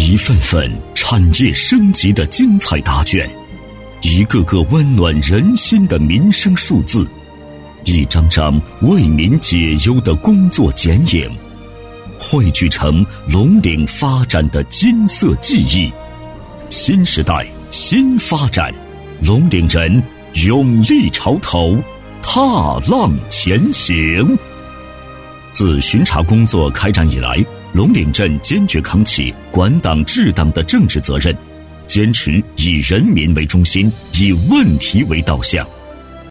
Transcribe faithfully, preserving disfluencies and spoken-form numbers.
一份份产业升级的精彩答卷，一个个温暖人心的民生数字，一张张为民解忧的工作剪影，汇聚成龙岭发展的金色记忆。新时代新发展，龙岭人勇立潮头，踏浪前行。自巡查工作开展以来，龙岭镇坚决扛起管党治党的政治责任，坚持以人民为中心，以问题为导向，